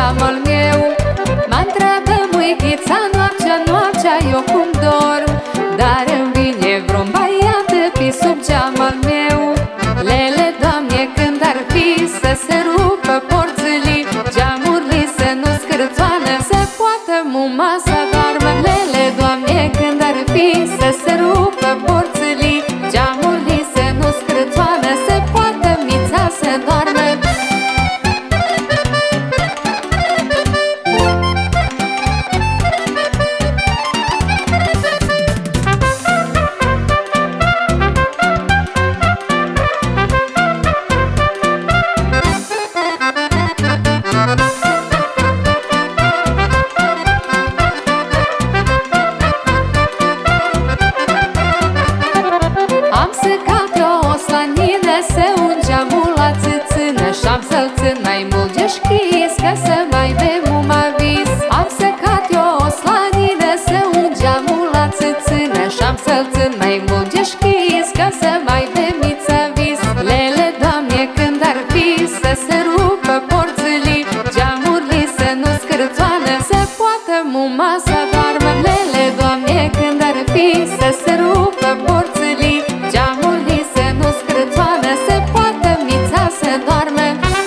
geam al meu. Mă întreabă muichița noaptea, eu cum dorm, dar îmi vine vreun băiat pe sub geam al meu. Lele, Doamne, când ar fi să se rupă porțile, geamurile să nu scârțoană, să poată muma să doarmă. Lele, Doamne, când ar fi să se rupă porțile, geamurile să nu scârțoană, să poată mița să doarmă. Am săcat o slanină să un geamul la țâțână, și-am să-l țin mai mult deschis, ca să mai bem un avis. Am săcat o slanină să un geamul la țâțână, și-am să-l țin mai mult deschis, ca să mai bem mița vis. Lele, Doamne, când ar fi să se rupă porțile, geamurile să nu scârțoană, să poată muma să doarmă. Lele, Doamne, când ar fi să se rupă porțile, geamurile să nu scârțoană, să poată mița să doarmă.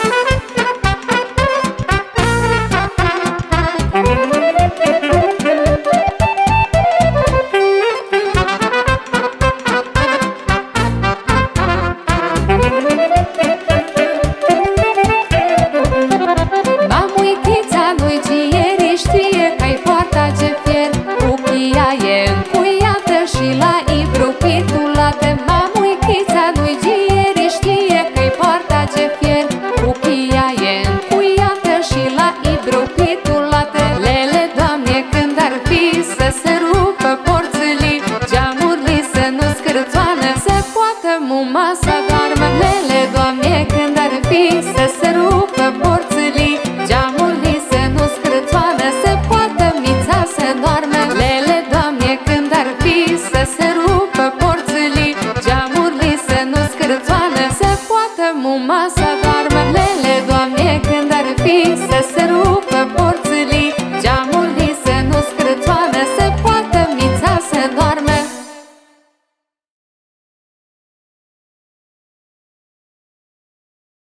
Mamuichița lui Gieri știe că-i poarta ce fier, cuchia e încuiată și la ibru pitulată. Mamuichița lui Gieri știe că-i poarta ce fier, cuchia e încuiată și la ibru pitulată. Lele, Doamne, când ar fi să se rupă porțile, geamurile să nu scârțoană, să poată muma să doarmă. Lele, Doamne, când ar fi să se rupă porțile, geamurile să nu scârțoană, să poată mița să doarmă. Lele, Doamne, când ar fi să se rupă porțile, geamurile să nu scârțoană, să poată muma să